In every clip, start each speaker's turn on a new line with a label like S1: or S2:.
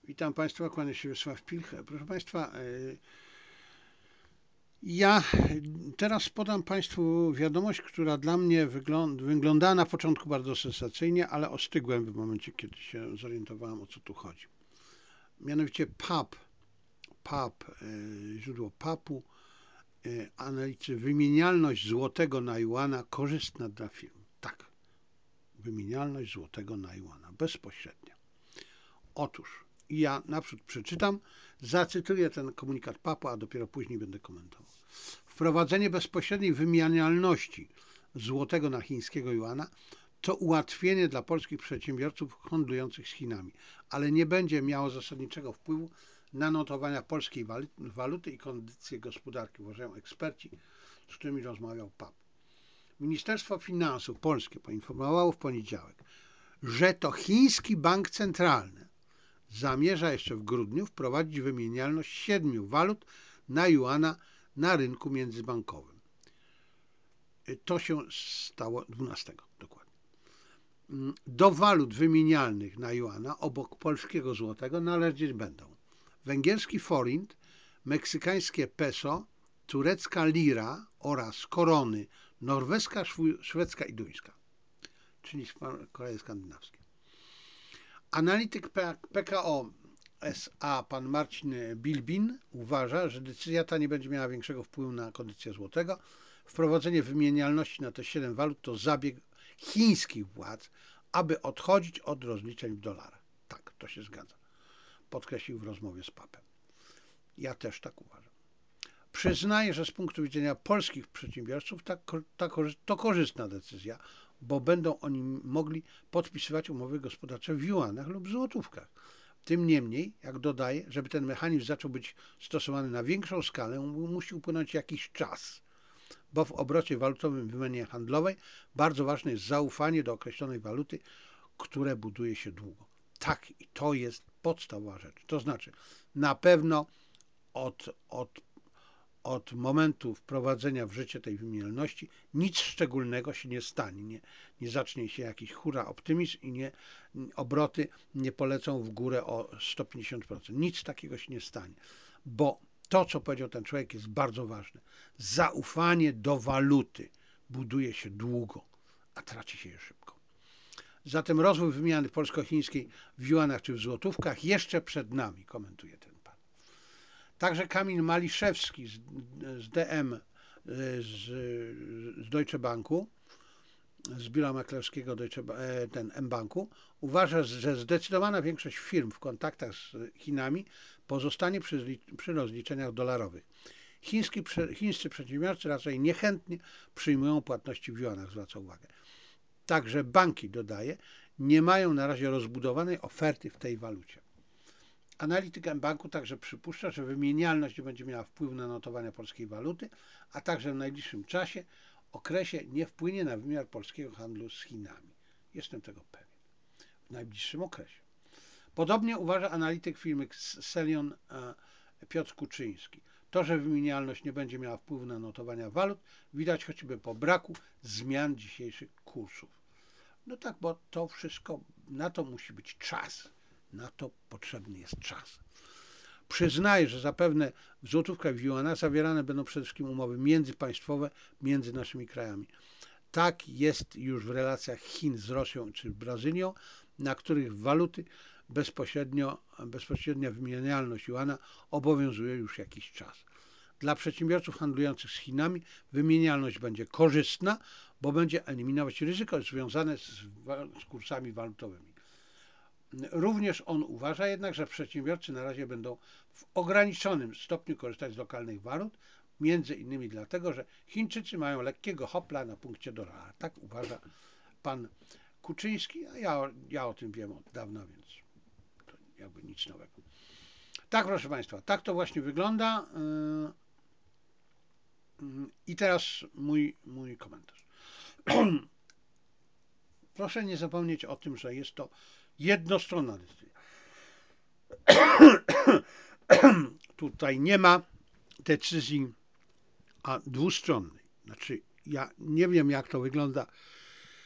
S1: Witam Państwa, kłania się Wiesław Pilch. Proszę Państwa, ja teraz podam Państwu wiadomość, która dla mnie wyglądała na początku bardzo sensacyjnie, ale ostygłem w momencie, kiedy się zorientowałem, o co tu chodzi. Mianowicie źródło PAP-u, analizy wymienialność złotego na juana korzystna dla firm. Tak, wymienialność złotego na juana bezpośrednia. Otóż ja naprzód przeczytam, zacytuję ten komunikat PAP-u, a dopiero później będę komentował. Wprowadzenie bezpośredniej wymienialności złotego na chińskiego juana to ułatwienie dla polskich przedsiębiorców handlujących z Chinami, ale nie będzie miało zasadniczego wpływu na notowania polskiej waluty i kondycję gospodarki, uważają eksperci, z którymi rozmawiał PAP. Ministerstwo Finansów Polskie poinformowało w poniedziałek, że to chiński bank centralny zamierza jeszcze w grudniu wprowadzić wymienialność 7 walut na juana na rynku międzybankowym. To się stało 12 dokładnie. Do walut wymienialnych na juana obok polskiego złotego należeć będą węgierski forint, meksykańskie peso, turecka lira oraz korony norweska, szwedzka i duńska, czyli kraje skandynawskie. Analityk PKO SA pan Marcin Bilbin uważa, że decyzja ta nie będzie miała większego wpływu na kondycję złotego. Wprowadzenie wymienialności na te 7 walut to zabieg chińskich władz, aby odchodzić od rozliczeń w dolarach. Tak, to się zgadza. Podkreślił w rozmowie z PAP-em. Ja też tak uważam. Przyznaję, że z punktu widzenia polskich przedsiębiorców to korzystna decyzja, bo będą oni mogli podpisywać umowy gospodarcze w juanach lub złotówkach. Tym niemniej, jak dodaję, żeby ten mechanizm zaczął być stosowany na większą skalę, musi upłynąć jakiś czas, bo w obrocie walutowym w wymianie handlowej bardzo ważne jest zaufanie do określonej waluty, które buduje się długo. Tak, i to jest podstawowa rzecz. To znaczy, na pewno od momentu wprowadzenia w życie tej wymienialności nic szczególnego się nie stanie. Nie zacznie się jakiś hura optymizm i obroty nie polecą w górę o 150%. Nic takiego się nie stanie, bo to, co powiedział ten człowiek, jest bardzo ważne. Zaufanie do waluty buduje się długo, a traci się je szybko. Zatem rozwój wymiany polsko-chińskiej w juanach czy w złotówkach jeszcze przed nami, komentuje ten pan. Także Kamil Maliszewski z DM, z Deutsche Banku, z biura maklerskiego mBanku, uważa, że zdecydowana większość firm w kontaktach z Chinami pozostanie przy rozliczeniach dolarowych. Chińscy przedsiębiorcy raczej niechętnie przyjmują płatności w juanach, zwraca uwagę. Także banki, dodaje, nie mają na razie rozbudowanej oferty w tej walucie. Analityk mBanku także przypuszcza, że wymienialność nie będzie miała wpływu na notowania polskiej waluty, a także w najbliższym okresie nie wpłynie na wymiar polskiego handlu z Chinami. Jestem tego pewien. W najbliższym okresie. Podobnie uważa analityk firmy Celion Piotr Kuczyński. To, że wymienialność nie będzie miała wpływu na notowania walut, widać choćby po braku zmian dzisiejszych kursów. No tak, bo to wszystko, na to musi być czas. Na to potrzebny jest czas. Przyznaję, że zapewne w złotówkach i w juanach zawierane będą przede wszystkim umowy międzypaństwowe między naszymi krajami. Tak jest już w relacjach Chin z Rosją czy Brazylią, na których waluty bezpośrednia wymienialność juana obowiązuje już jakiś czas. Dla przedsiębiorców handlujących z Chinami wymienialność będzie korzystna, bo będzie eliminować ryzyko związane z kursami walutowymi. Również on uważa jednak, że przedsiębiorcy na razie będą w ograniczonym stopniu korzystać z lokalnych walut, między innymi dlatego, że Chińczycy mają lekkiego hopla na punkcie dolara. Tak uważa pan Kuczyński, a ja o tym wiem od dawna, więc to jakby nic nowego. Tak, proszę Państwa, tak to właśnie wygląda. I teraz mój komentarz. Proszę nie zapomnieć o tym, że jest to jednostronna decyzja. Tutaj nie ma decyzji dwustronnej. Znaczy, ja nie wiem, jak to wygląda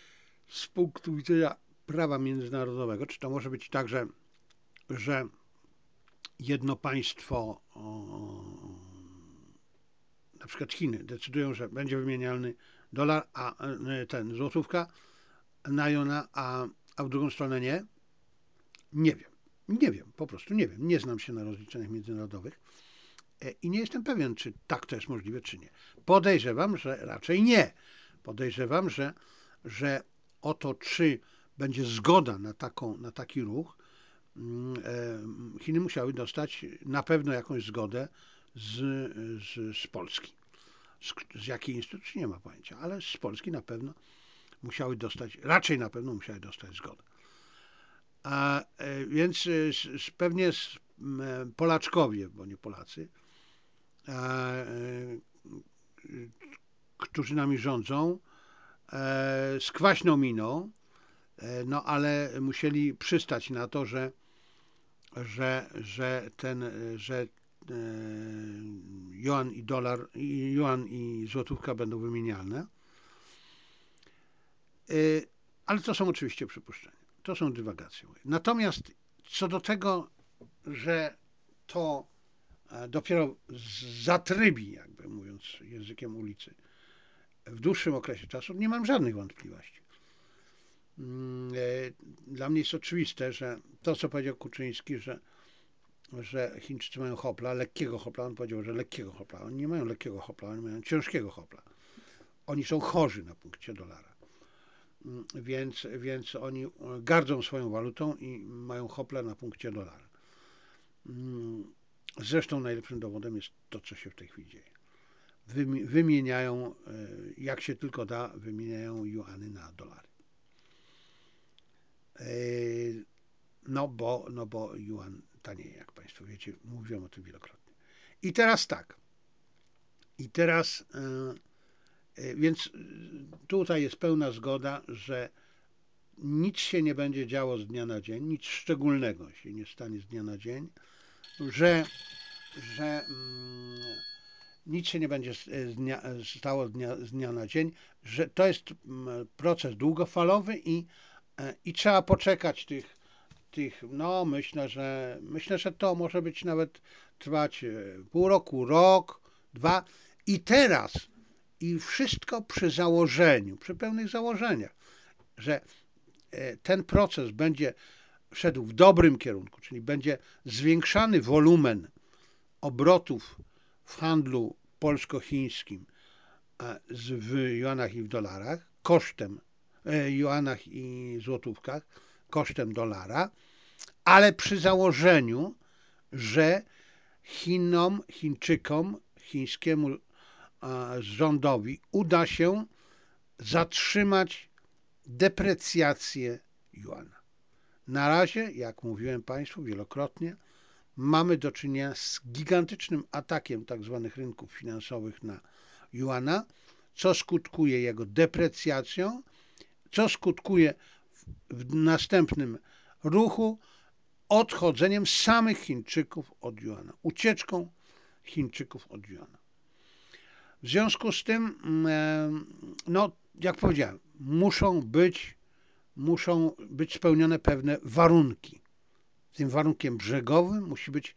S1: z punktu widzenia prawa międzynarodowego. Czy to może być tak, że jedno państwo, na przykład Chiny, decydują, że będzie wymienialny dolar, a złotówka na jona, a w drugą stronę nie? Nie wiem. Nie wiem, po prostu nie wiem. Nie znam się na rozliczeniach międzynarodowych i nie jestem pewien, czy tak to jest możliwe, czy nie. Podejrzewam, że raczej nie. Podejrzewam, że o to, czy będzie zgoda na taki ruch, Chiny musiały dostać na pewno jakąś zgodę z Polski. Z jakiej instytucji nie ma pojęcia, ale z Polski na pewno musiały dostać, raczej na pewno musiały dostać zgodę. Więc pewnie Polaczkowie, bo nie Polacy, którzy nami rządzą, z kwaśną miną, no ale musieli przystać na to, że juan i dolar, juan i złotówka będą wymienialne. Ale to są oczywiście przypuszczenia. To są dywagacje. Natomiast co do tego, że to dopiero zatrybi, jakby mówiąc językiem ulicy, w dłuższym okresie czasu, nie mam żadnych wątpliwości. Dla mnie jest oczywiste, że to, co powiedział Kuczyński, że Chińczycy mają hopla, lekkiego hopla, on powiedział, że lekkiego hopla. Oni nie mają lekkiego hopla, oni mają ciężkiego hopla. Oni są chorzy na punkcie dolara. Więc oni gardzą swoją walutą i mają hopla na punkcie dolara. Zresztą najlepszym dowodem jest to, co się w tej chwili dzieje. Wymieniają, jak się tylko da, wymieniają juany na dolary. No bo juan tanieje, jak Państwo wiecie, mówiłem o tym wielokrotnie. I teraz tak. Więc tutaj jest pełna zgoda, że nic się nie będzie działo z dnia na dzień, nic szczególnego się nie stanie z dnia na dzień, że nic się nie będzie stało z dnia na dzień, że to jest proces długofalowy i trzeba poczekać no myślę, że to może być nawet trwać pół roku, rok, dwa i wszystko przy założeniu, przy pełnych założeniach, że ten proces będzie szedł w dobrym kierunku, czyli będzie zwiększany wolumen obrotów w handlu polsko-chińskim w juanach i w dolarach, kosztem juanach i złotówkach, kosztem dolara, ale przy założeniu, że Chińczykom, chińskiemu rządowi uda się zatrzymać deprecjację juana. Na razie, jak mówiłem Państwu wielokrotnie, mamy do czynienia z gigantycznym atakiem tzw. rynków finansowych na juana, co skutkuje jego deprecjacją, co skutkuje w następnym ruchu odchodzeniem samych Chińczyków od juana, ucieczką Chińczyków od juana. W związku z tym, no, jak powiedziałem, muszą być spełnione pewne warunki. Tym warunkiem brzegowym musi być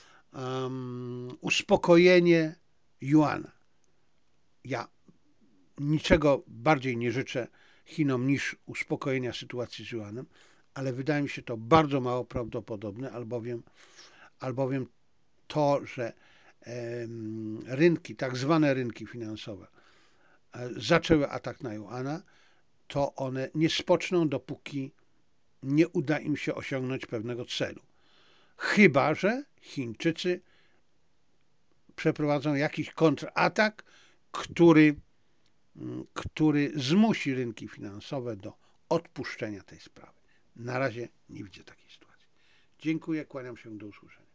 S1: uspokojenie juana. Ja niczego bardziej nie życzę Chinom niż uspokojenia sytuacji z juanem, ale wydaje mi się to bardzo mało prawdopodobne, albowiem to, że rynki, tak zwane rynki finansowe zaczęły atak na juana, to one nie spoczną, dopóki nie uda im się osiągnąć pewnego celu. Chyba że Chińczycy przeprowadzą jakiś kontratak, który zmusi rynki finansowe do odpuszczenia tej sprawy. Na razie nie widzę takiej sytuacji. Dziękuję, kłaniam się, do usłyszenia.